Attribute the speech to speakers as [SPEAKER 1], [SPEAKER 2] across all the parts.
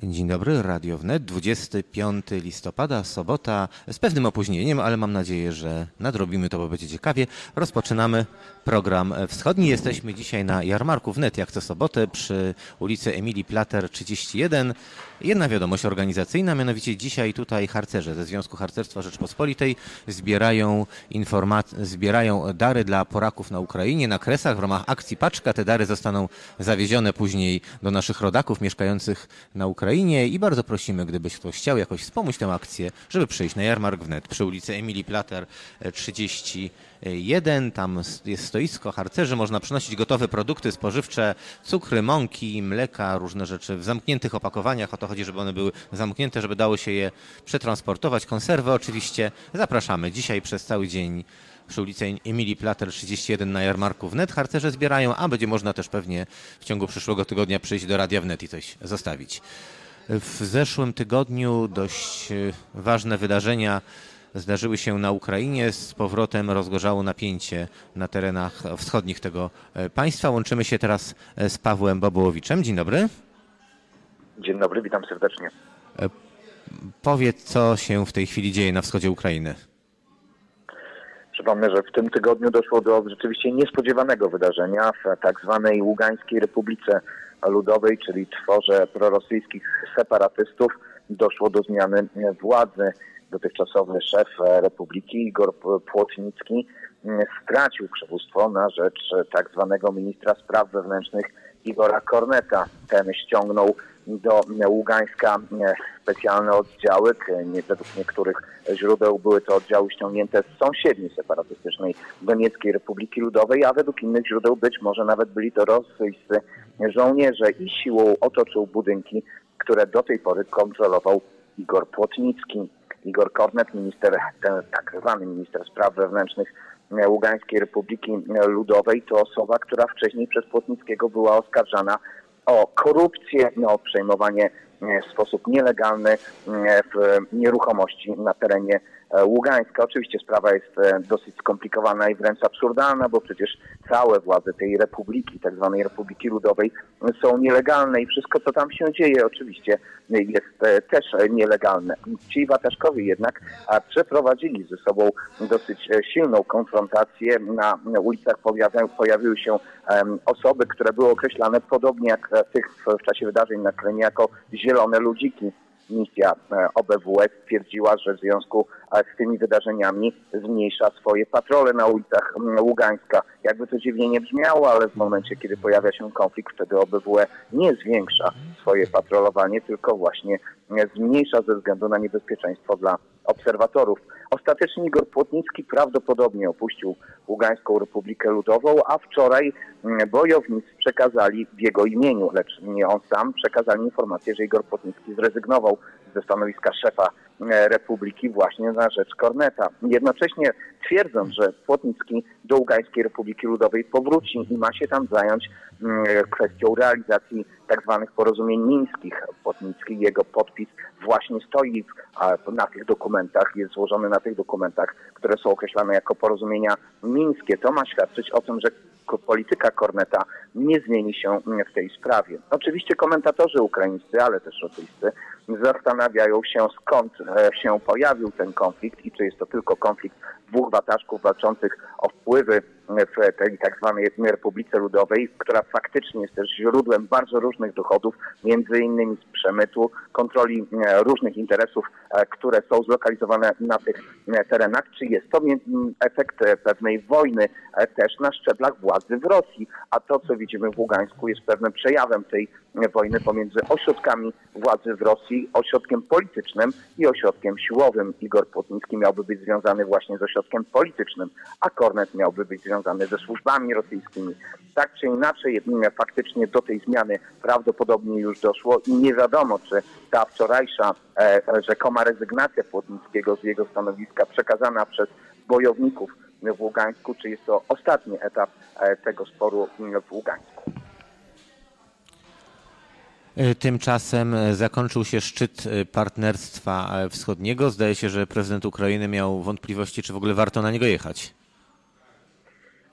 [SPEAKER 1] Dzień dobry, Radio Wnet, 25 listopada, sobota, z pewnym opóźnieniem, ale mam nadzieję, że nadrobimy to, bo będzie ciekawie. Rozpoczynamy program wschodni. Jesteśmy dzisiaj na jarmarku Wnet, jak co sobotę, przy ulicy Emilii Plater 31. Jedna wiadomość organizacyjna, mianowicie dzisiaj tutaj harcerze ze Związku Harcerstwa Rzeczpospolitej zbierają dary dla Polaków na Ukrainie, na Kresach w ramach akcji Paczka. Te dary zostaną zawiezione później do naszych rodaków mieszkających na Ukrainie i bardzo prosimy, gdybyś ktoś chciał jakoś wspomóc tę akcję, żeby przyjść na jarmark Wnet przy ulicy Emilii Plater 31. Tam jest stoisko harcerzy, można przynosić gotowe produkty spożywcze, cukry, mąki, mleka, różne rzeczy w zamkniętych opakowaniach. O to chodzi, żeby one były zamknięte, żeby dało się je przetransportować. Konserwy oczywiście. Zapraszamy dzisiaj przez cały dzień przy ulicy Emilii Plater 31 na jarmarku Wnet. Harcerze zbierają, a będzie można też pewnie w ciągu przyszłego tygodnia przyjść do Radia Wnet i coś zostawić. W zeszłym tygodniu dość ważne wydarzenia zdarzyły się na Ukrainie. Z powrotem rozgorzało napięcie na terenach wschodnich tego państwa. Łączymy się teraz z Pawłem Bobołowiczem. Dzień dobry.
[SPEAKER 2] Dzień dobry, witam serdecznie.
[SPEAKER 1] Powiedz, co się w tej chwili dzieje na wschodzie Ukrainy.
[SPEAKER 2] Przypomnę, że w tym tygodniu doszło do rzeczywiście niespodziewanego wydarzenia w tak zwanej Ługańskiej Republice Ludowej, czyli tworze prorosyjskich separatystów. Doszło do zmiany władzy. Dotychczasowy szef republiki Igor Płotnicki stracił przywództwo na rzecz tak zwanego ministra spraw wewnętrznych Igora Korneta. Ten ściągnął do Ługańska specjalne oddziały. Według niektórych źródeł były to oddziały ściągnięte z sąsiedniej separatystycznej Donieckiej Republiki Ludowej, a według innych źródeł być może nawet byli to rosyjscy żołnierze i siłą otoczył budynki, które do tej pory kontrolował Igor Płotnicki. Igor Kornet, ten tak zwany minister spraw wewnętrznych Ługańskiej Republiki Ludowej, to osoba, która wcześniej przez Płotnickiego była oskarżana o korupcję, o przejmowanie w sposób nielegalny w nieruchomości na terenie Ługańska. Oczywiście sprawa jest dosyć skomplikowana i wręcz absurdalna, bo przecież całe władze tej republiki, tak zwanej Republiki Ludowej są nielegalne i wszystko, co tam się dzieje, oczywiście jest też nielegalne. Ci wataszkowie jednak przeprowadzili ze sobą dosyć silną konfrontację. Na ulicach pojawiły się osoby, które były określane podobnie jak tych w czasie wydarzeń na Krymie jako zielone ludziki. Misja OBWE stwierdziła, że w związku z tymi wydarzeniami zmniejsza swoje patrole na ulicach Ługańska. Jakby to dziwnie nie brzmiało, ale w momencie, kiedy pojawia się konflikt, wtedy OBWE nie zwiększa swoje patrolowanie, tylko właśnie zmniejsza ze względu na niebezpieczeństwo dla obserwatorów. Ostatecznie Igor Płotnicki prawdopodobnie opuścił Ługańską Republikę Ludową, a wczoraj bojownicy przekazali w jego imieniu, lecz nie on sam, przekazali informację, że Igor Płotnicki zrezygnował ze stanowiska szefa republiki właśnie na rzecz Korneta. Jednocześnie twierdzą, że Płotnicki do Ługańskiej Republiki Ludowej powróci i ma się tam zająć kwestią realizacji tak zwanych porozumień mińskich. Płotnicki, jego podpis właśnie stoi na tych dokumentach, jest złożony na tych dokumentach, które są określane jako porozumienia mińskie. To ma świadczyć o tym, że polityka Korneta nie zmieni się w tej sprawie. Oczywiście komentatorzy ukraińscy, ale też rosyjscy zastanawiają się, skąd się pojawił ten konflikt i czy jest to tylko konflikt dwóch wataszków walczących o wpływy w tej tak zwanej Republice Ludowej, która faktycznie jest też źródłem bardzo różnych dochodów, między innymi z przemytu, kontroli różnych interesów, które są zlokalizowane na tych terenach, czy jest to efekt pewnej wojny też na szczeblach władzy w Rosji, a to, co widzimy w Ługańsku, jest pewnym przejawem tej wojny pomiędzy ośrodkami władzy w Rosji, ośrodkiem politycznym i ośrodkiem siłowym. Igor Płotnicki miałby być związany właśnie z ośrodkiem politycznym, a Kornet miałby być związany ze służbami rosyjskimi. Tak czy inaczej, faktycznie do tej zmiany prawdopodobnie już doszło i nie wiadomo, czy ta wczorajsza rzekoma rezygnacja Płotnickiego z jego stanowiska przekazana przez bojowników w Ługańsku, czy jest to ostatni etap tego sporu w Ługańsku.
[SPEAKER 1] Tymczasem zakończył się szczyt Partnerstwa Wschodniego. Zdaje się, że prezydent Ukrainy miał wątpliwości, czy w ogóle warto na niego jechać.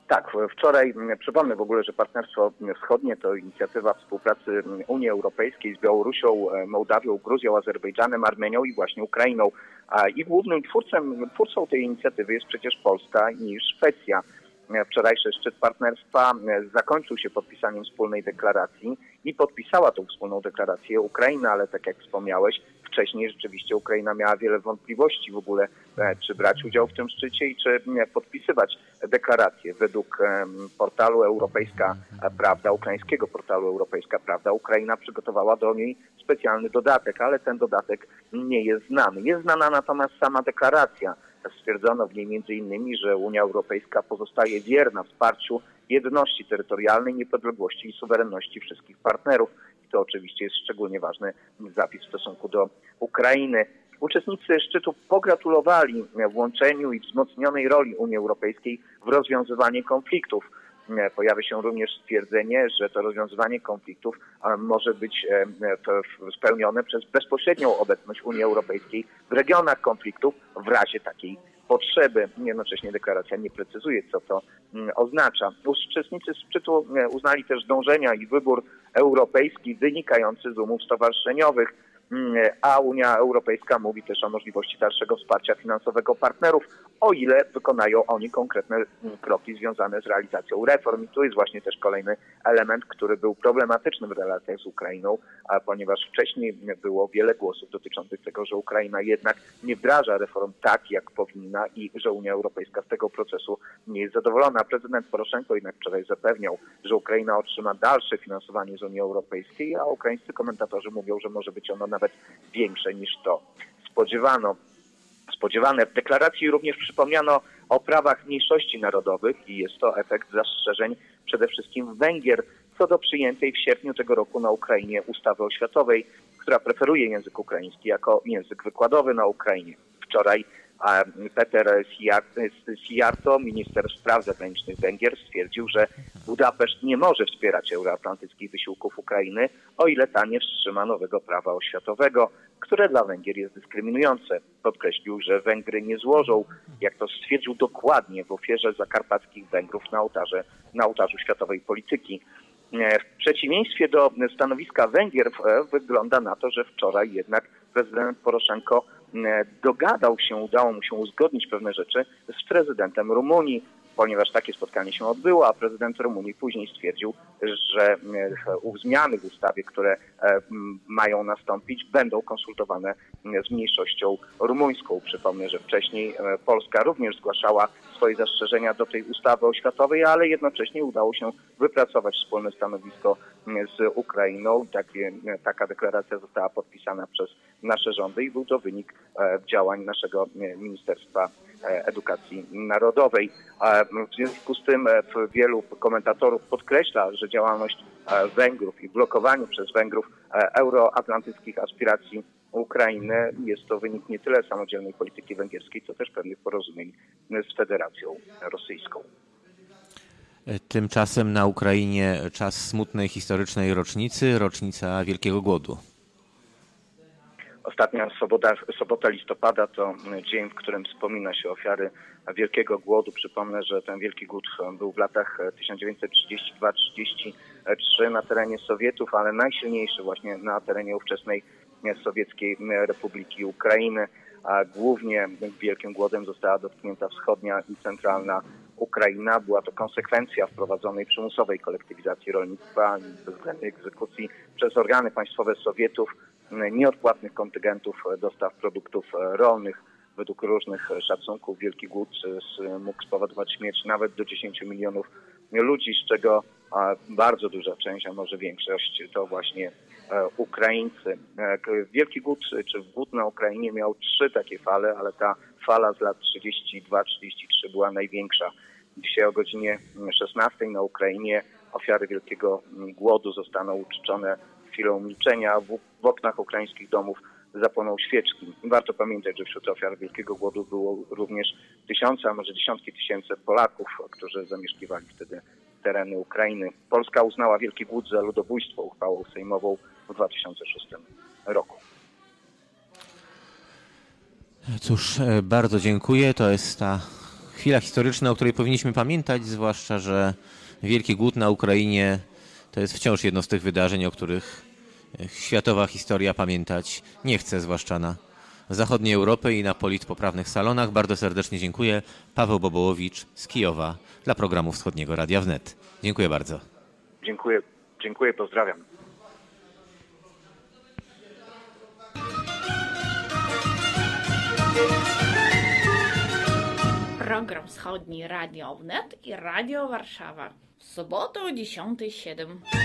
[SPEAKER 2] Tak, wczoraj przypomnę w ogóle, że Partnerstwo Wschodnie to inicjatywa współpracy Unii Europejskiej z Białorusią, Mołdawią, Gruzją, Azerbejdżanem, Armenią i właśnie Ukrainą. I głównym twórcą tej inicjatywy jest przecież Polska i Szwecja. Wczorajszy szczyt partnerstwa zakończył się podpisaniem wspólnej deklaracji i podpisała tą wspólną deklarację Ukraina, ale tak jak wspomniałeś, wcześniej rzeczywiście Ukraina miała wiele wątpliwości w ogóle, czy brać udział w tym szczycie i czy podpisywać deklarację. Według portalu Europejska Prawda, ukraińskiego portalu Europejska Prawda, Ukraina przygotowała do niej specjalny dodatek, ale ten dodatek nie jest znany. Jest znana natomiast sama deklaracja. Stwierdzono w niej m.in., że Unia Europejska pozostaje wierna wsparciu jedności terytorialnej, niepodległości i suwerenności wszystkich partnerów. I to oczywiście jest szczególnie ważny zapis w stosunku do Ukrainy. Uczestnicy szczytu pogratulowali włączeniu i wzmocnionej roli Unii Europejskiej w rozwiązywaniu konfliktów. Pojawia się również stwierdzenie, że to rozwiązywanie konfliktów może być spełnione przez bezpośrednią obecność Unii Europejskiej w regionach konfliktów w razie takiej potrzeby. Jednocześnie deklaracja nie precyzuje, co to oznacza. Uczestnicy szczytu uznali też dążenia i wybór europejski wynikający z umów stowarzyszeniowych, a Unia Europejska mówi też o możliwości dalszego wsparcia finansowego partnerów, o ile wykonają oni konkretne kroki związane z realizacją reform. I tu jest właśnie też kolejny element, który był problematyczny w relacjach z Ukrainą, ponieważ wcześniej było wiele głosów dotyczących tego, że Ukraina jednak nie wdraża reform tak, jak powinna i że Unia Europejska z tego procesu nie jest zadowolona. Prezydent Poroszenko jednak wczoraj zapewniał, że Ukraina otrzyma dalsze finansowanie z Unii Europejskiej, a ukraińscy komentatorzy mówią, że może być ono nawet większe niż to spodziewane. W deklaracji również przypomniano o prawach mniejszości narodowych i jest to efekt zastrzeżeń przede wszystkim Węgier co do przyjętej w sierpniu tego roku na Ukrainie ustawy oświatowej, która preferuje język ukraiński jako język wykładowy na Ukrainie. Wczoraj Peter Szijjártó, minister spraw zagranicznych Węgier, stwierdził, że Budapeszt nie może wspierać euroatlantyckich wysiłków Ukrainy, o ile ta nie wstrzyma nowego prawa oświatowego, które dla Węgier jest dyskryminujące. Podkreślił, że Węgry nie złożą, jak to stwierdził dokładnie, w ofierze zakarpackich Węgrów na ołtarzu światowej polityki. W przeciwieństwie do stanowiska Węgier wygląda na to, że wczoraj jednak prezydent Poroszenko udało mu się uzgodnić pewne rzeczy z prezydentem Rumunii, ponieważ takie spotkanie się odbyło, a prezydent Rumunii później stwierdził, że zmiany w ustawie, które mają nastąpić, będą konsultowane z mniejszością rumuńską. Przypomnę, że wcześniej Polska również zgłaszała swoje zastrzeżenia do tej ustawy oświatowej, ale jednocześnie udało się wypracować wspólne stanowisko z Ukrainą. Taka deklaracja została podpisana przez nasze rządy i był to wynik działań naszego Ministerstwa Edukacji Narodowej. W związku z tym wielu komentatorów podkreśla, że działalność Węgrów i blokowanie przez Węgrów euroatlantyckich aspiracji Ukrainy jest to wynik nie tyle samodzielnej polityki węgierskiej, co też pewnych porozumień z Federacją Rosyjską.
[SPEAKER 1] Tymczasem na Ukrainie czas smutnej historycznej rocznicy, rocznica Wielkiego Głodu.
[SPEAKER 2] Ostatnia sobota listopada to dzień, w którym wspomina się ofiary Wielkiego Głodu. Przypomnę, że ten Wielki Głód był w latach 1932-33 na terenie Sowietów, ale najsilniejszy właśnie na terenie ówczesnej Sowieckiej Republiki Ukrainy. A głównie Wielkim Głodem została dotknięta wschodnia i centralna Ukraina. Była to konsekwencja wprowadzonej przymusowej kolektywizacji rolnictwa i bezwzględnej egzekucji przez organy państwowe Sowietów nieodpłatnych kontyngentów dostaw produktów rolnych. Według różnych szacunków Wielki Głód mógł spowodować śmierć nawet do 10 milionów ludzi, z czego bardzo duża część, a może większość to właśnie Ukraińcy. Wielki Głód, czy głód na Ukrainie miał 3 takie fale, ale ta fala z lat 32-33 była największa. Dzisiaj o godzinie 16 na Ukrainie ofiary Wielkiego Głodu zostaną uczczone chwilą milczenia. W oknach ukraińskich domów zapłoną świeczki. Warto pamiętać, że wśród ofiar Wielkiego Głodu było również tysiące, a może dziesiątki tysięcy Polaków, którzy zamieszkiwali wtedy tereny Ukrainy. Polska uznała Wielki Głód za ludobójstwo uchwałą sejmową w 2006 roku.
[SPEAKER 1] Cóż, bardzo dziękuję. To jest ta chwila historyczna, o której powinniśmy pamiętać, zwłaszcza, że Wielki Głód na Ukrainie to jest wciąż jedno z tych wydarzeń, o których światowa historia pamiętać nie chce, zwłaszcza na zachodniej Europy i na politpoprawnych salonach. Bardzo serdecznie dziękuję. Paweł Bobołowicz z Kijowa dla programu Wschodniego Radia Wnet. Dziękuję bardzo.
[SPEAKER 2] Dziękuję, pozdrawiam.
[SPEAKER 3] Program Wschodni Radio Wnet i Radio Warszawa. W sobotę o 10:07.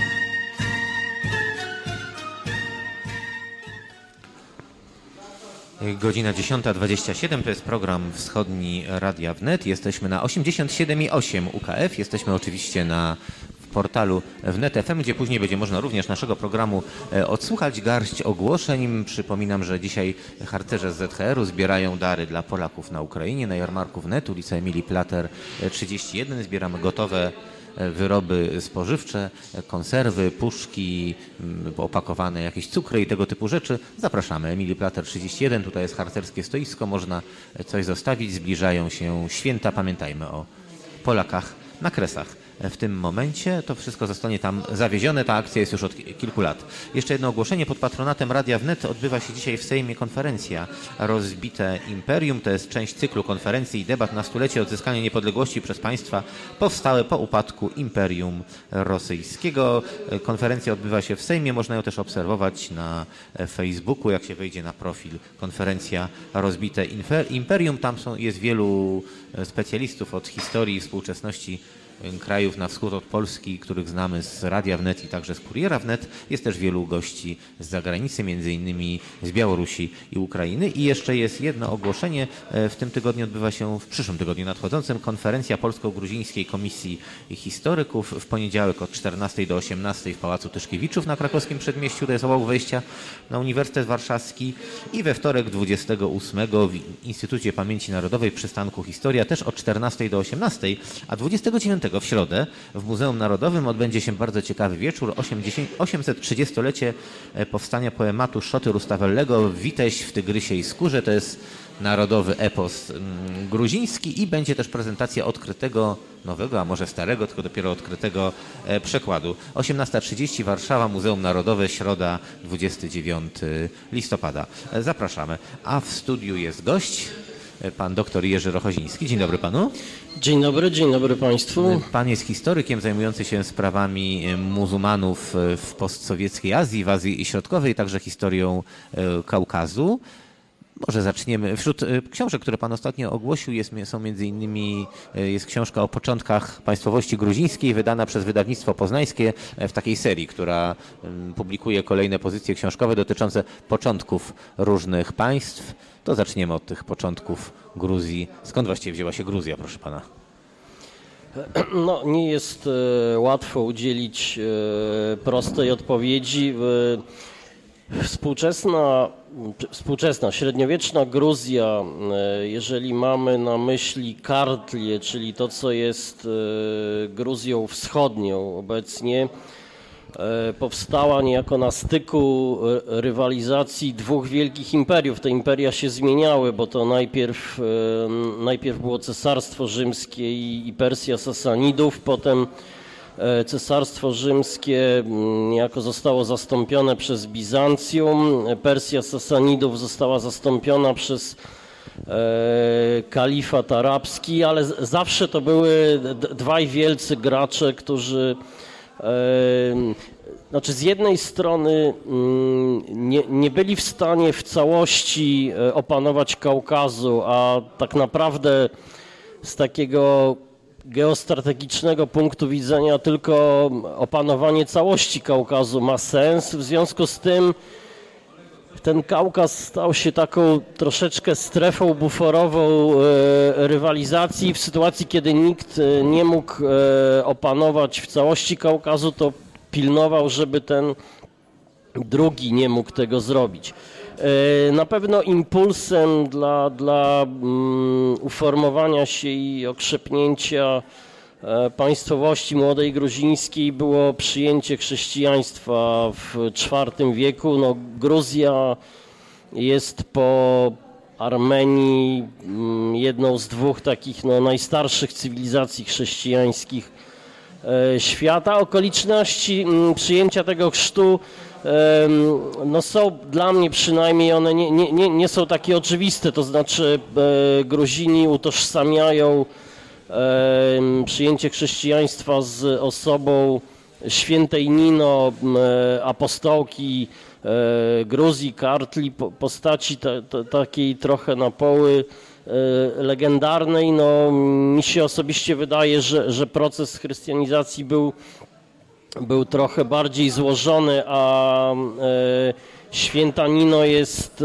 [SPEAKER 1] Godzina 10:27 to jest program Wschodni Radia Wnet. Jesteśmy na 87,8 UKF. Jesteśmy oczywiście na portalu Wnet FM, gdzie później będzie można również naszego programu odsłuchać. Garść ogłoszeń. Przypominam, że dzisiaj harcerze z ZHR-u zbierają dary dla Polaków na Ukrainie. Na jarmarku Wnet, ulica Emilii Plater 31. Zbieramy gotowe wyroby spożywcze, konserwy, puszki, opakowane jakieś cukry i tego typu rzeczy. Zapraszamy. Emilii Plater 31. Tutaj jest harcerskie stoisko. Można coś zostawić. Zbliżają się święta. Pamiętajmy o Polakach na Kresach. W tym momencie to wszystko zostanie tam zawiezione. Ta akcja jest już od kilku lat. Jeszcze jedno ogłoszenie. Pod patronatem Radia Wnet odbywa się dzisiaj w Sejmie konferencja Rozbite Imperium. To jest część cyklu konferencji i debat na stulecie odzyskania niepodległości przez państwa powstałe po upadku Imperium Rosyjskiego. Konferencja odbywa się w Sejmie. Można ją też obserwować na Facebooku, jak się wejdzie na profil konferencja Rozbite Imperium. Tam jest wielu specjalistów od historii i współczesności krajów na wschód od Polski, których znamy z Radia Wnet i także z Kuriera Wnet. Jest też wielu gości z zagranicy, między innymi z Białorusi i Ukrainy. I jeszcze jest jedno ogłoszenie. W tym tygodniu odbywa się, w przyszłym tygodniu nadchodzącym, konferencja Polsko-Gruzińskiej Komisji Historyków w poniedziałek od 14 do 18 w Pałacu Tyszkiewiczów na krakowskim przedmieściu. To jest obok wejścia na Uniwersytet Warszawski. I we wtorek 28 w Instytucie Pamięci Narodowej w przystanku Historia też od 14 do 18, a 29 w środę w Muzeum Narodowym odbędzie się bardzo ciekawy wieczór. 830-lecie powstania poematu Szoty Rustavellego Witeś w tygrysiej skórze. To jest narodowy epos gruziński i będzie też prezentacja odkrytego, nowego, a może starego, tylko dopiero odkrytego przekładu. 18:30 Warszawa, Muzeum Narodowe, środa 29 listopada. Zapraszamy. A w studiu jest gość, pan doktor Jerzy Rochoziński. Dzień dobry panu.
[SPEAKER 4] Dzień dobry Państwu.
[SPEAKER 1] Pan jest historykiem zajmujący się sprawami muzułmanów w postsowieckiej Azji, w Azji Środkowej, także historią Kaukazu. Może zaczniemy. Wśród książek, które pan ostatnio ogłosił, są między innymi jest książka o początkach państwowości gruzińskiej, wydana przez wydawnictwo poznańskie w takiej serii, która publikuje kolejne pozycje książkowe dotyczące początków różnych państw. To zaczniemy od tych początków Gruzji. Skąd właściwie wzięła się Gruzja, proszę pana?
[SPEAKER 4] No, nie jest łatwo udzielić prostej odpowiedzi. Współczesna, średniowieczna Gruzja, jeżeli mamy na myśli Kartlię, czyli to, co jest Gruzją wschodnią obecnie, powstała niejako na styku rywalizacji dwóch wielkich imperiów. Te imperia się zmieniały, bo to najpierw było Cesarstwo Rzymskie i Persja Sasanidów, potem Cesarstwo Rzymskie niejako zostało zastąpione przez Bizancjum, Persja Sasanidów została zastąpiona przez kalifat arabski, ale zawsze to były dwaj wielcy gracze, którzy znaczy z jednej strony nie byli w stanie w całości opanować Kaukazu, a tak naprawdę z takiego geostrategicznego punktu widzenia tylko opanowanie całości Kaukazu ma sens. W związku z tym ten Kaukaz stał się taką troszeczkę strefą buforową rywalizacji. W sytuacji, kiedy nikt nie mógł opanować w całości Kaukazu, to pilnował, żeby ten drugi nie mógł tego zrobić. Na pewno impulsem dla uformowania się i okrzepnięcia państwowości młodej gruzińskiej było przyjęcie chrześcijaństwa w IV wieku. No, Gruzja jest po Armenii, jedną z dwóch takich najstarszych cywilizacji chrześcijańskich świata. Okoliczności przyjęcia tego chrztu są dla mnie przynajmniej, one nie są takie oczywiste, to znaczy Gruzini utożsamiają przyjęcie chrześcijaństwa z osobą świętej Nino, apostołki Gruzji, Kartli, postaci takiej trochę na poły legendarnej. Mi się osobiście wydaje, że proces chrystianizacji był trochę bardziej złożony, a święta Nino jest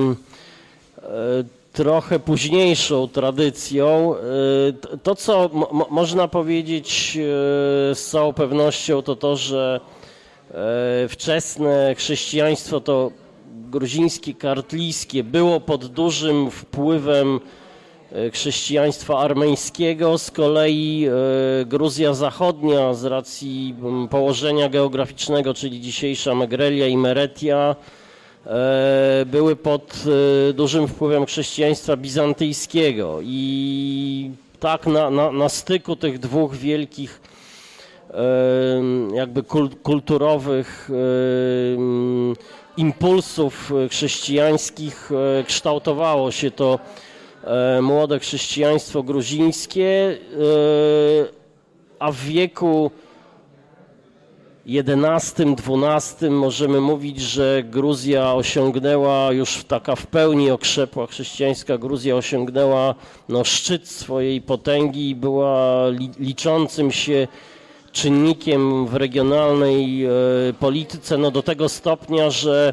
[SPEAKER 4] trochę późniejszą tradycją. To, co można powiedzieć z całą pewnością, to, że wczesne chrześcijaństwo, to gruzińskie, kartlijskie, było pod dużym wpływem chrześcijaństwa armeńskiego. Z kolei Gruzja Zachodnia z racji położenia geograficznego, czyli dzisiejsza Megrelia i Meretia, były pod dużym wpływem chrześcijaństwa bizantyjskiego i tak na styku tych dwóch wielkich jakby kulturowych impulsów chrześcijańskich kształtowało się to młode chrześcijaństwo gruzińskie, a w wieku XI-XII możemy mówić, że Gruzja osiągnęła, już taka w pełni okrzepła chrześcijańska Gruzja osiągnęła szczyt swojej potęgi i była liczącym się czynnikiem w regionalnej polityce, do tego stopnia, że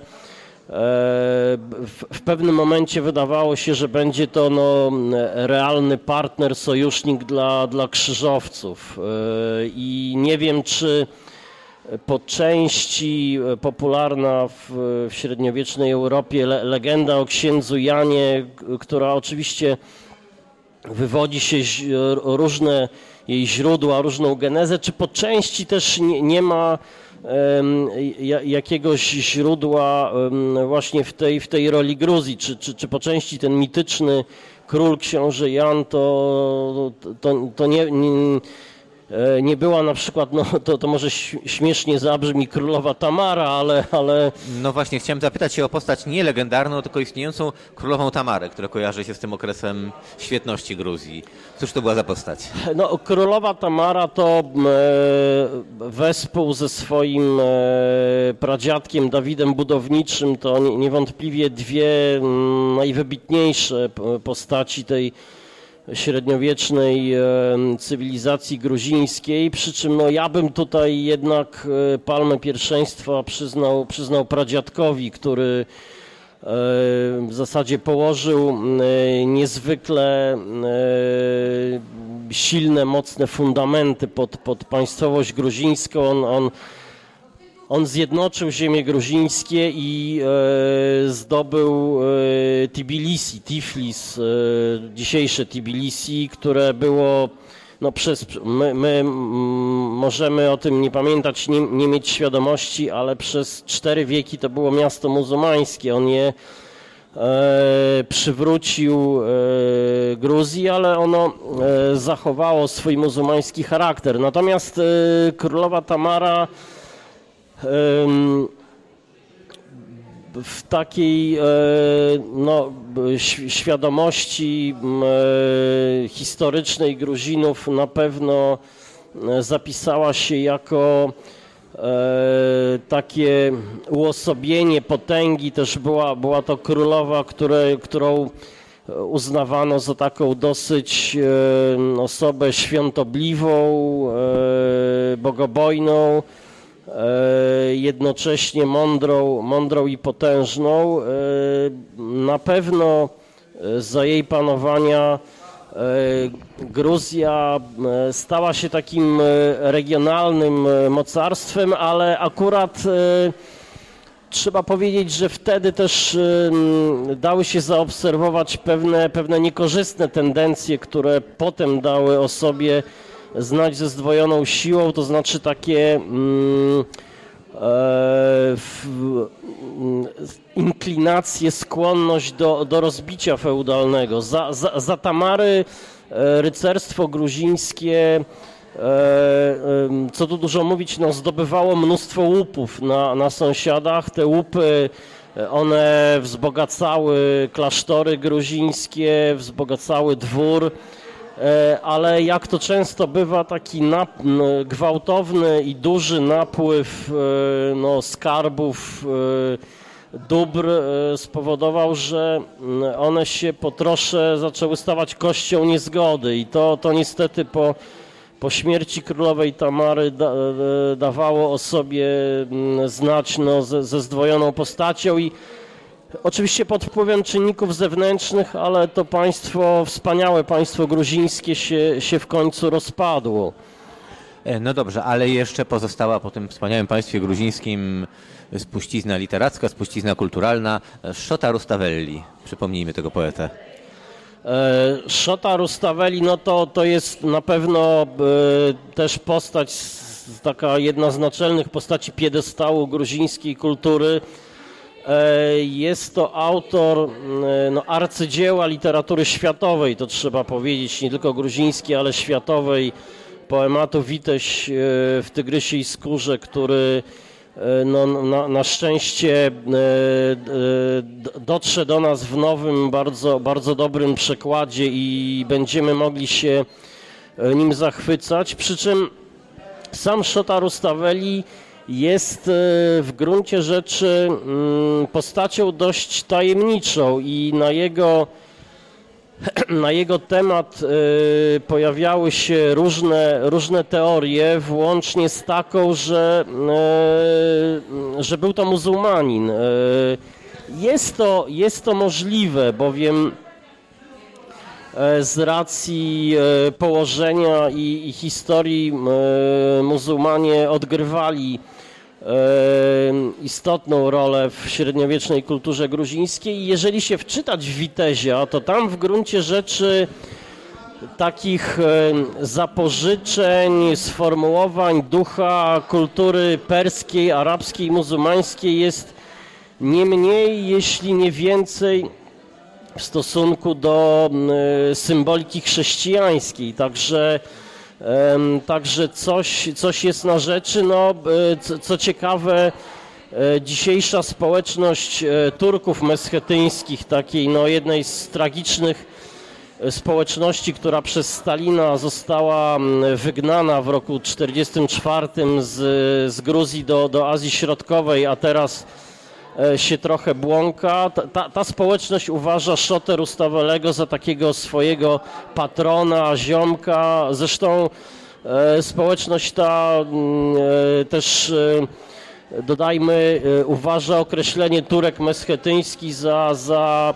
[SPEAKER 4] w pewnym momencie wydawało się, że będzie to realny partner, sojusznik dla krzyżowców. I nie wiem, czy po części popularna w średniowiecznej Europie legenda o księdzu Janie, która oczywiście wywodzi się różne jej źródła, różną genezę, czy po części też nie ma jakiegoś źródła właśnie w tej roli Gruzji, czy po części ten mityczny król książę Jan to nie była na przykład, to może śmiesznie zabrzmi, królowa Tamara, ale...
[SPEAKER 1] No właśnie, chciałem zapytać się o postać nie legendarną, tylko istniejącą królową Tamarę, która kojarzy się z tym okresem świetności Gruzji. Cóż to była za postać?
[SPEAKER 4] Królowa Tamara to wespół ze swoim pradziadkiem Dawidem Budowniczym, to niewątpliwie dwie najwybitniejsze postaci tej średniowiecznej cywilizacji gruzińskiej, przy czym ja bym tutaj jednak palmę pierwszeństwa przyznał pradziadkowi, który w zasadzie położył niezwykle silne, mocne fundamenty pod państwowość gruzińską. On zjednoczył ziemie gruzińskie i zdobył Tbilisi, Tiflis, dzisiejsze Tbilisi, które było, my możemy o tym nie pamiętać, nie mieć świadomości, ale przez 4 wieki to było miasto muzułmańskie. On je przywrócił Gruzji, ale ono zachowało swój muzułmański charakter. Natomiast królowa Tamara w takiej świadomości historycznej Gruzinów na pewno zapisała się jako takie uosobienie potęgi. Też była to królowa, którą uznawano za taką dosyć osobę świątobliwą, bogobojną, jednocześnie mądrą i potężną. Na pewno za jej panowania Gruzja stała się takim regionalnym mocarstwem, ale akurat trzeba powiedzieć, że wtedy też dały się zaobserwować pewne niekorzystne tendencje, które potem dały o sobie znać ze zdwojoną siłą, to znaczy takie inklinację, skłonność do rozbicia feudalnego. Za Tamary rycerstwo gruzińskie, co tu dużo mówić, no, zdobywało mnóstwo łupów na sąsiadach. Te łupy, one wzbogacały klasztory gruzińskie, wzbogacały dwór, ale jak to często bywa, taki gwałtowny i duży napływ skarbów, dóbr spowodował, że one się po trosze zaczęły stawać kością niezgody i to niestety po śmierci królowej Tamary dawało o sobie znać ze zdwojoną postacią i oczywiście pod wpływem czynników zewnętrznych, ale to wspaniałe państwo gruzińskie się w końcu rozpadło.
[SPEAKER 1] No dobrze, ale jeszcze pozostała po tym wspaniałym państwie gruzińskim spuścizna literacka, spuścizna kulturalna, Szota Rustavelli. Przypomnijmy tego poetę.
[SPEAKER 4] Szota Rustavelli, no to jest na pewno też postać, taka jedna z naczelnych postaci piedestału gruzińskiej kultury. Jest to autor arcydzieła literatury światowej, to trzeba powiedzieć, nie tylko gruzińskiej, ale światowej, poematu Witeś w tygrysiej skórze, który na szczęście dotrze do nas w nowym, bardzo, bardzo dobrym przekładzie i będziemy mogli się nim zachwycać. Przy czym sam Szota Rustavelli jest w gruncie rzeczy postacią dość tajemniczą i na jego temat pojawiały się różne teorie, włącznie z taką, że był to muzułmanin. Jest to możliwe, bowiem z racji położenia i historii muzułmanie odgrywali istotną rolę w średniowiecznej kulturze gruzińskiej i jeżeli się wczytać w Witezia, to tam w gruncie rzeczy takich zapożyczeń, sformułowań ducha kultury perskiej, arabskiej, muzułmańskiej jest nie mniej, jeśli nie więcej w stosunku do symboliki chrześcijańskiej. Także coś jest na rzeczy. Co ciekawe, dzisiejsza społeczność Turków meschetyńskich, takiej jednej z tragicznych społeczności, która przez Stalina została wygnana w roku 1944 z Gruzji do Azji Środkowej, a teraz się trochę błąka. Ta społeczność uważa Szotę Rustavellego za takiego swojego patrona, ziomka. Zresztą społeczność ta też, dodajmy, uważa określenie Turek meschetyński za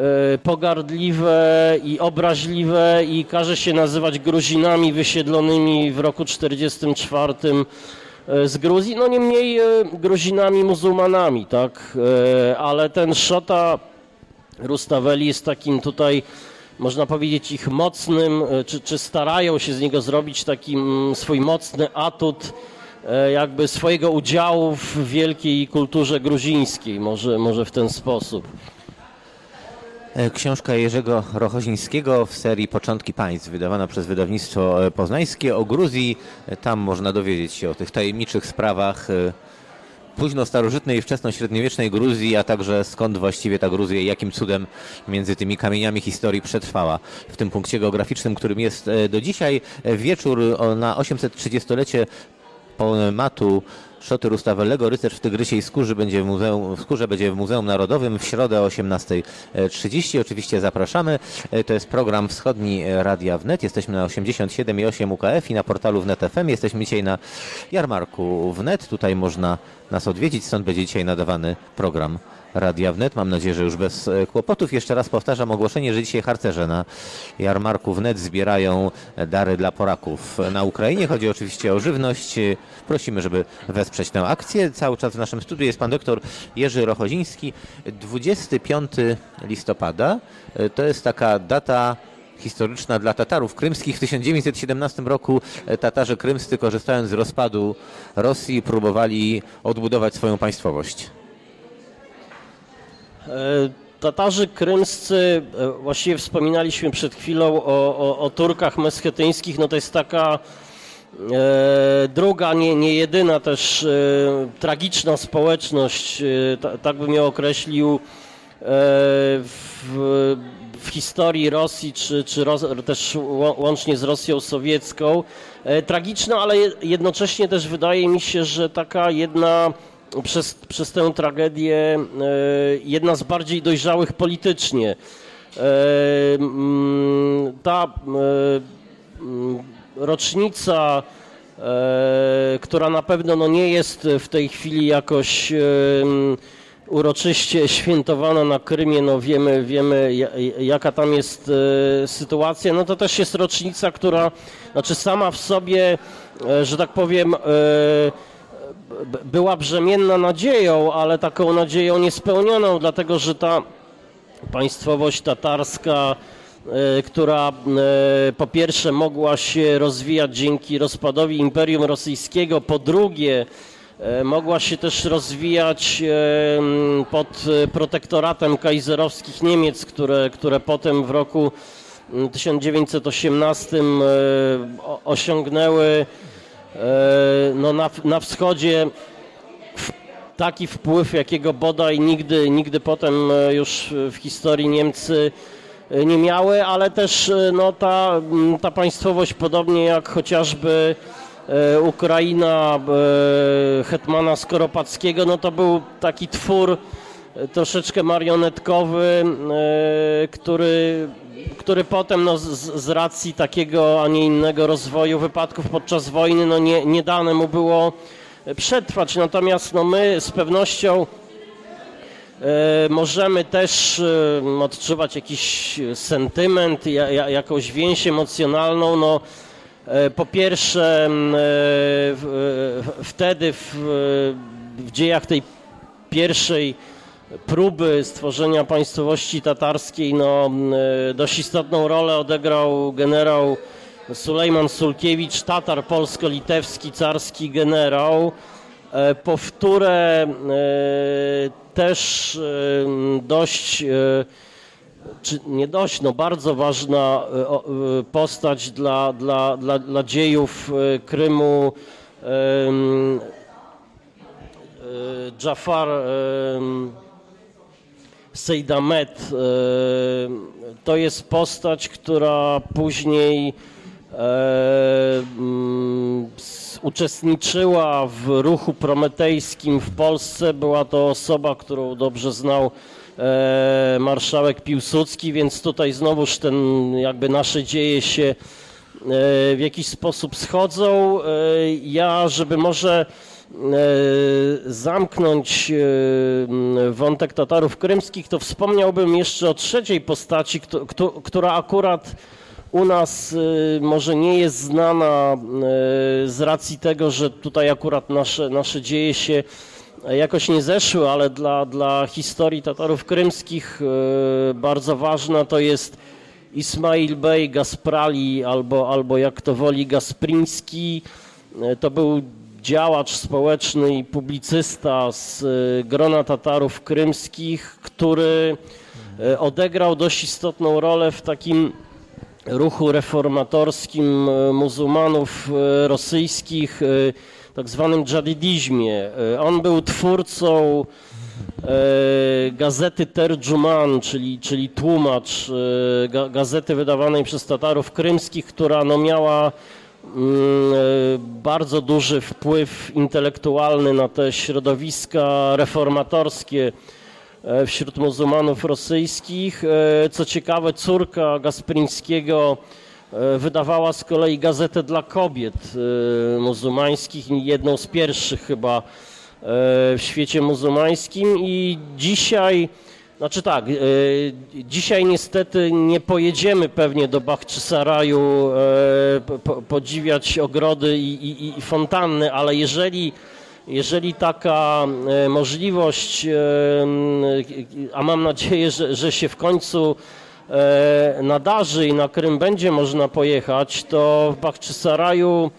[SPEAKER 4] pogardliwe i obraźliwe i każe się nazywać Gruzinami wysiedlonymi w roku 1944 z Gruzji, niemniej Gruzinami muzułmanami, tak, ale ten Szota Rustavelli jest takim tutaj, można powiedzieć, ich mocnym, czy starają się z niego zrobić taki swój mocny atut jakby swojego udziału w wielkiej kulturze gruzińskiej, może w ten sposób.
[SPEAKER 1] Książka Jerzego Rochozińskiego w serii Początki Państw, wydawana przez wydawnictwo poznańskie o Gruzji. Tam można dowiedzieć się o tych tajemniczych sprawach późno-starożytnej i wczesno-średniowiecznej Gruzji, a także skąd właściwie ta Gruzja i jakim cudem między tymi kamieniami historii przetrwała. W tym punkcie geograficznym, którym jest do dzisiaj, wieczór na 830-lecie poematu Szoty Rustavellego, Rycerz w tygrysiej skórze będzie w Muzeum Narodowym w środę o 18:30. Oczywiście zapraszamy. To jest program Wschodni Radia Wnet. Jesteśmy na 87,8 UKF i na portalu Wnet FM. Jesteśmy dzisiaj na jarmarku Wnet. Tutaj można nas odwiedzić, stąd będzie dzisiaj nadawany program Radia Wnet. Mam nadzieję, że już bez kłopotów. Jeszcze raz powtarzam ogłoszenie, że dzisiaj harcerze na jarmarku Wnet zbierają dary dla Polaków na Ukrainie. Chodzi oczywiście o żywność. Prosimy, żeby wesprzeć tę akcję. Cały czas w naszym studiu jest pan doktor Jerzy Rochoziński. 25 listopada to jest taka data historyczna dla Tatarów krymskich. W 1917 roku Tatarzy krymscy, korzystając z rozpadu Rosji, próbowali odbudować swoją państwowość.
[SPEAKER 4] Tatarzy krymscy, właściwie wspominaliśmy przed chwilą o Turkach meschetyńskich, no to jest taka druga, nie jedyna też tragiczna społeczność, tak bym ją określił, w historii Rosji, czy też łącznie z Rosją sowiecką. Tragiczna, ale jednocześnie też wydaje mi się, że taka jedna przez tę tragedię jedna z bardziej dojrzałych politycznie. Ta rocznica, która na pewno nie jest w tej chwili jakoś uroczyście świętowana na Krymie, no wiemy jaka tam jest sytuacja, no to też jest rocznica, która znaczy sama w sobie, że tak powiem, była brzemienna nadzieją, ale taką nadzieją niespełnioną, dlatego że ta państwowość tatarska, która po pierwsze mogła się rozwijać dzięki rozpadowi Imperium Rosyjskiego, po drugie mogła się też rozwijać pod protektoratem kaiserowskich Niemiec, które potem w roku 1918 osiągnęły no, na wschodzie taki wpływ, jakiego bodaj nigdy potem już w historii Niemcy nie miały, ale też no, ta państwowość, podobnie jak chociażby Ukraina hetmana Skoropadzkiego, no to był taki twór troszeczkę marionetkowy, który potem no, z racji takiego, a nie innego rozwoju wypadków podczas wojny no, nie dane mu było przetrwać. Natomiast no, my z pewnością możemy też odczuwać jakiś sentyment, jakąś więź emocjonalną. No, po pierwsze wtedy w dziejach tej pierwszej próby stworzenia państwowości tatarskiej no, dość istotną rolę odegrał generał Sulejman Sulkiewicz, Tatar polsko-litewski, carski generał. Powtórę też dość, czy nie dość, no bardzo ważna postać dla dziejów Krymu, Dżafar Seydamet. To jest postać, która później uczestniczyła w ruchu prometejskim w Polsce. Była to osoba, którą dobrze znał marszałek Piłsudski, więc tutaj znowuż jakby nasze dzieje się w jakiś sposób schodzą. Ja, żeby może zamknąć wątek Tatarów krymskich, to wspomniałbym jeszcze o trzeciej postaci, która akurat u nas może nie jest znana z racji tego, że tutaj akurat nasze dzieje się jakoś nie zeszły, ale dla historii Tatarów krymskich bardzo ważna to jest Ismail Bey Gasprali albo jak to woli Gaspriński. To był działacz społeczny i publicysta z grona Tatarów krymskich, który odegrał dość istotną rolę w takim ruchu reformatorskim muzułmanów rosyjskich, tak zwanym dżadidizmie. On był twórcą gazety Terjuman, czyli tłumacz gazety wydawanej przez Tatarów krymskich, która no miała bardzo duży wpływ intelektualny na te środowiska reformatorskie wśród muzułmanów rosyjskich. Co ciekawe, córka Gasprińskiego wydawała z kolei gazetę dla kobiet muzułmańskich, jedną z pierwszych chyba w świecie muzułmańskim i dzisiaj, znaczy tak, dzisiaj niestety nie pojedziemy pewnie do Bachczysaraju podziwiać ogrody i fontanny, ale jeżeli taka możliwość, a mam nadzieję, że się w końcu nadarzy i na Krym będzie można pojechać, to w Bachczysaraju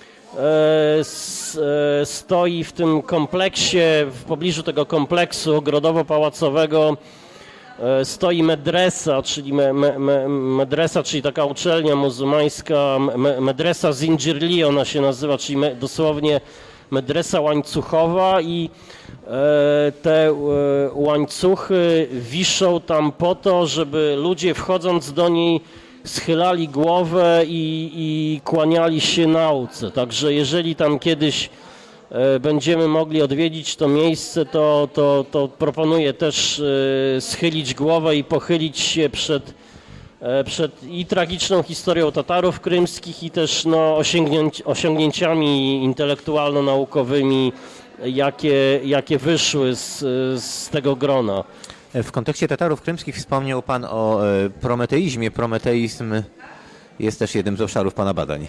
[SPEAKER 4] stoi w tym kompleksie, w pobliżu tego kompleksu ogrodowo-pałacowego stoi medresa, czyli taka uczelnia muzułmańska, medresa Zinjirli ona się nazywa, czyli dosłownie medresa łańcuchowa i te łańcuchy wiszą tam po to, żeby ludzie wchodząc do niej schylali głowę i kłaniali się nauce. Także jeżeli tam kiedyś będziemy mogli odwiedzić to miejsce, to proponuję też schylić głowę i pochylić się przed i tragiczną historią Tatarów krymskich i też osiągnięciami intelektualno-naukowymi, jakie wyszły z tego grona.
[SPEAKER 1] W kontekście Tatarów krymskich wspomniał Pan o prometeizmie. Prometeizm jest też jednym z obszarów Pana badań.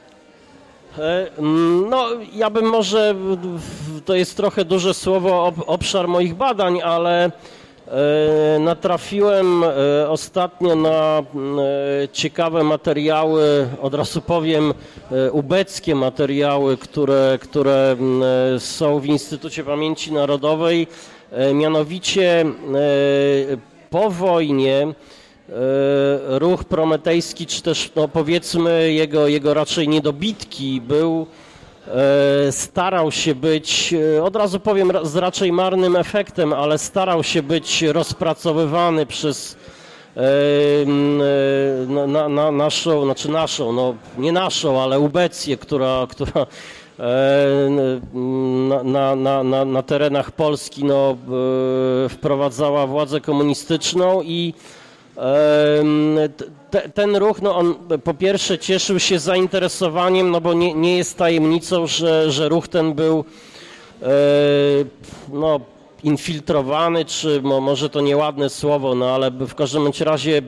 [SPEAKER 4] No, ja bym może, to jest trochę duże słowo, obszar moich badań, ale natrafiłem ostatnio na ciekawe materiały, od razu powiem ubeckie materiały, które są w Instytucie Pamięci Narodowej. Mianowicie po wojnie ruch prometejski, czy też powiedzmy jego raczej niedobitki starał się być, od razu powiem z raczej marnym efektem, ale starał się być rozpracowywany przez nie naszą, ale ubecję, która na terenach Polski wprowadzała władzę komunistyczną i ten ruch, on po pierwsze cieszył się zainteresowaniem, bo nie jest tajemnicą, że ruch ten był infiltrowany, czy może to nieładne słowo, ale w każdym razie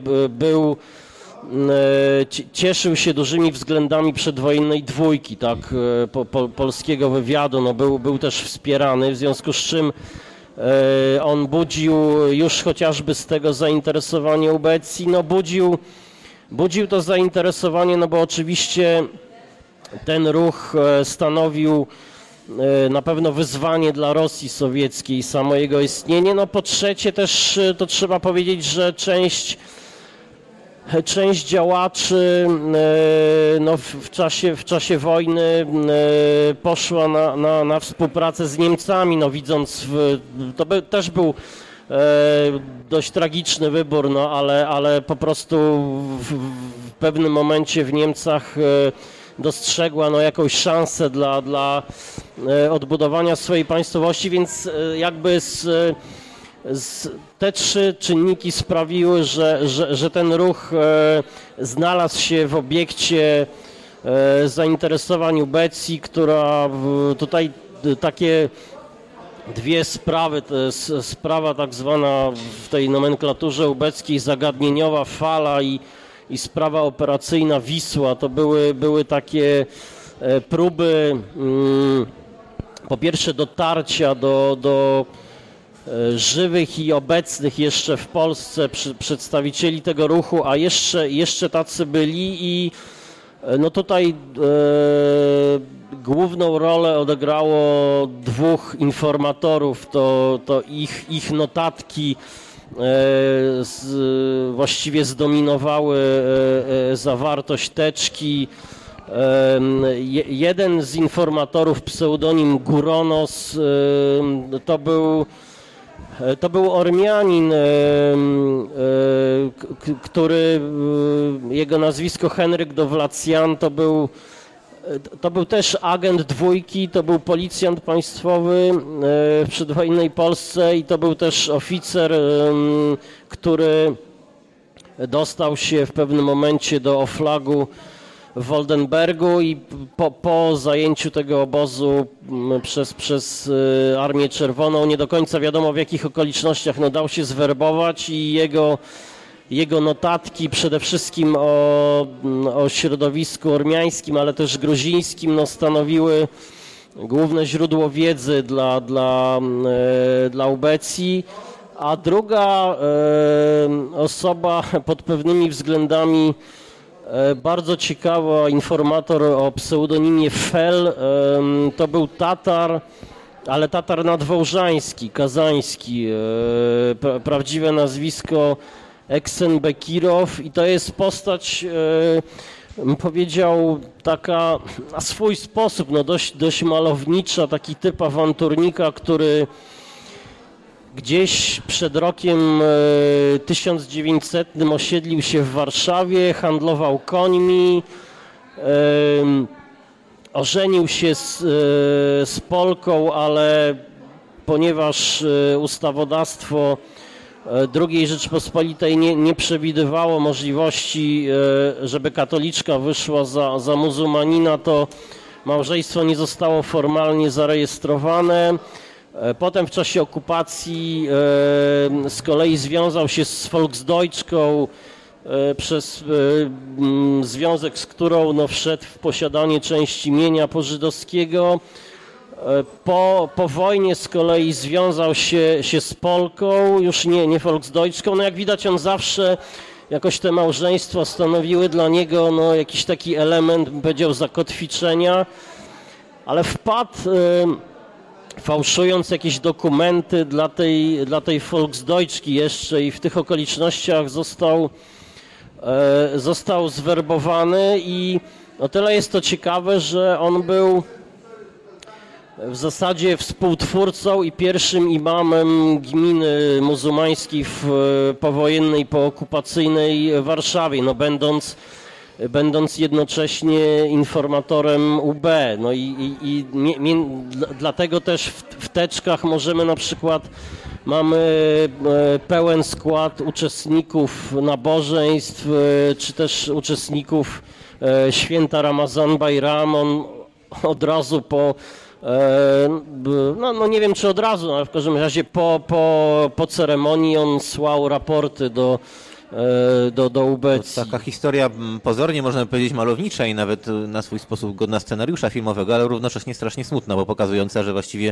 [SPEAKER 4] cieszył się dużymi względami przedwojennej dwójki, tak, polskiego wywiadu, był też wspierany, w związku z czym on budził już chociażby z tego zainteresowanie ubecji, budził to zainteresowanie, bo oczywiście ten ruch stanowił na pewno wyzwanie dla Rosji sowieckiej, samo jego istnienie. Po trzecie też to trzeba powiedzieć, że część działaczy w czasie wojny poszła na współpracę z Niemcami, widząc, to też był dość tragiczny wybór, ale po prostu w pewnym momencie w Niemcach dostrzegła jakąś szansę dla odbudowania swojej państwowości, więc jakby te trzy czynniki sprawiły, że ten ruch znalazł się w obiekcie zainteresowań ubecji, która tutaj takie dwie sprawy, to jest sprawa tak zwana w tej nomenklaturze ubeckiej zagadnieniowa fala i sprawa operacyjna Wisła, to były takie próby po pierwsze dotarcia do żywych i obecnych jeszcze w Polsce przedstawicieli tego ruchu, a jeszcze tacy byli i tutaj główną rolę odegrało dwóch informatorów, to ich notatki właściwie zdominowały zawartość teczki. Jeden z informatorów, pseudonim Guronos, to był Ormianin, który, jego nazwisko Henryk Dowlacjan, to był też agent dwójki, to był policjant państwowy w przedwojennej Polsce i to był też oficer, który dostał się w pewnym momencie do Oflagu w Woldenbergu i po zajęciu tego obozu przez Armię Czerwoną, nie do końca wiadomo w jakich okolicznościach, dał się zwerbować i jego notatki przede wszystkim o środowisku ormiańskim, ale też gruzińskim stanowiły główne źródło wiedzy dla ubecji, A druga osoba pod pewnymi względami bardzo ciekawa, informator o pseudonimie Fel, to był Tatar, ale Tatar nadwołżański, kazański, prawdziwe nazwisko Eksenbekirow i to jest postać, bym powiedział, taka na swój sposób, no dość malownicza, taki typ awanturnika, który gdzieś przed rokiem 1900 osiedlił się w Warszawie, handlował końmi, ożenił się z Polką, ale ponieważ ustawodawstwo II Rzeczpospolitej nie przewidywało możliwości, żeby katoliczka wyszła za muzułmanina, to małżeństwo nie zostało formalnie zarejestrowane. Potem w czasie okupacji z kolei związał się z Volksdeutschką, przez związek z którą no, wszedł w posiadanie części mienia pożydowskiego. Po wojnie z kolei związał się z Polką, już nie Volksdeutschką. No jak widać, on zawsze jakoś te małżeństwa stanowiły dla niego no, jakiś taki element, bym powiedział, zakotwiczenia, ale wpadł, fałszując jakieś dokumenty dla tej Volksdeutschki jeszcze i w tych okolicznościach został zwerbowany i o tyle jest to ciekawe, że on był w zasadzie współtwórcą i pierwszym imamem gminy muzułmańskiej w powojennej, pookupacyjnej Warszawie, no będąc jednocześnie informatorem UB. No dlatego też w teczkach możemy na przykład, mamy pełen skład uczestników nabożeństw, czy też uczestników święta Ramazan Bajram. On od razu no nie wiem czy od razu, ale w każdym razie po ceremonii on słał raporty do UBC.
[SPEAKER 1] To taka historia pozornie można powiedzieć malownicza i nawet na swój sposób godna scenariusza filmowego, ale równocześnie strasznie smutna, bo pokazująca, że właściwie